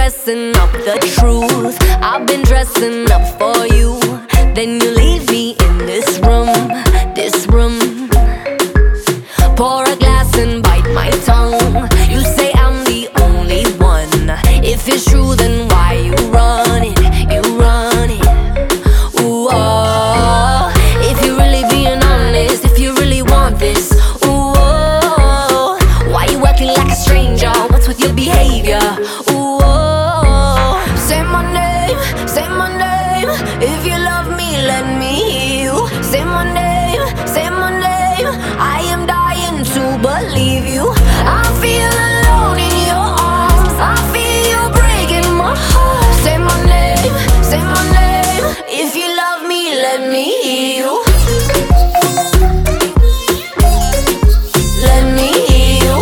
messing up the truth. I've been dressing up for you. Then you leave me in this room, this room. Pour a glass and bite my tongue. You say I'm the only one. If it's true, then why you run it? You run it. Ooh, oh. If you're really being honest, if you really want this, ooh, oh. Why you acting like a stranger? What's with your behavior? Ooh, oh. Say my name, say my name. If you love me, let me hear you. Say my name, say my name. I am dying to believe you. I feel alone in your arms. I feel you breaking my heart. Say my name, say my name. If you love me, let me hear you. Let me hear you.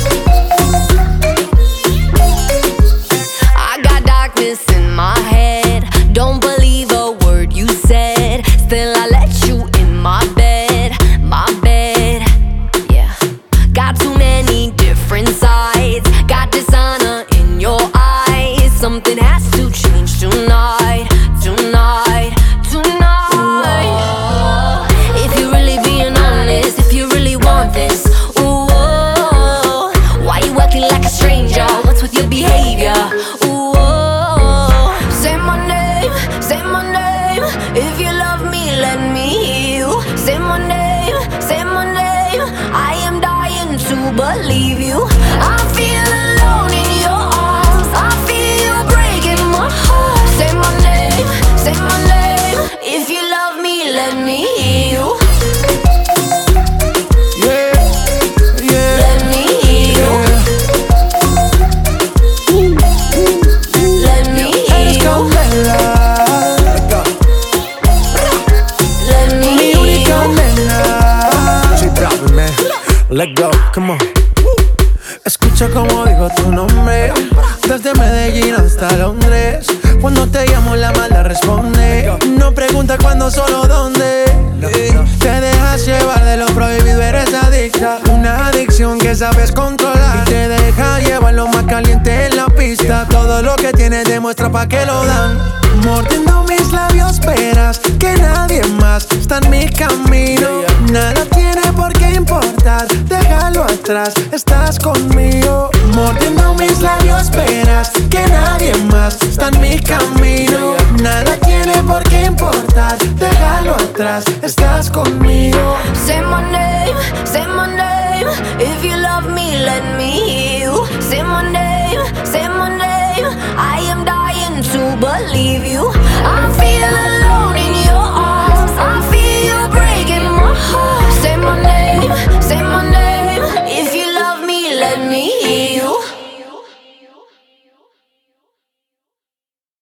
I got darkness in my head. Don't believe a word you said. Still I let you in my bed, my bed. Yeah. Got too many different sides. Got dishonor in your eyes. Something has to change tonight, tonight, tonight. Ooh, if you're really being honest, if you really want this, ooh, oh, why you acting like a stranger? What's with your behavior? Ooh, oh, say my name, say my name. If you love me, let me hear you. Say my name, say my name. I am dying to believe you. I feel alone in your arms. I feel you breaking my heart. Say my name, say my name. If you love me, let me hear you. Yeah, yeah, Let me hear you. Let me hear you. Let me mi hear única you. nena. Soy Prophet, man. Let's go, come on. Escucha como digo tu nombre, desde Medellín hasta Londres. Cuando te llamo la mala responde. No pregunta cuándo, solo dónde. Te dejas llevar de lo prohibido, eres adicta. Una adicción que sabes controlar y te deja llevar lo más caliente en la pista. Todo lo que tienes demuestra pa' que lo dan. Mordiendo mis labios verás que nadie más está en mi camino. Nada tiene por qué importar, déjalo atrás, estás conmigo. Mordiendo mis labios verás que nadie más está en mi camino. Nada tiene por qué importar, déjalo atrás, estás conmigo. Say my name, say my name. If you love me, let me hear you. Say my name, say my name. I am dying to believe you. I feel alone in your arms. I feel you breaking my heart. Say my name, say my name. If you love me, let me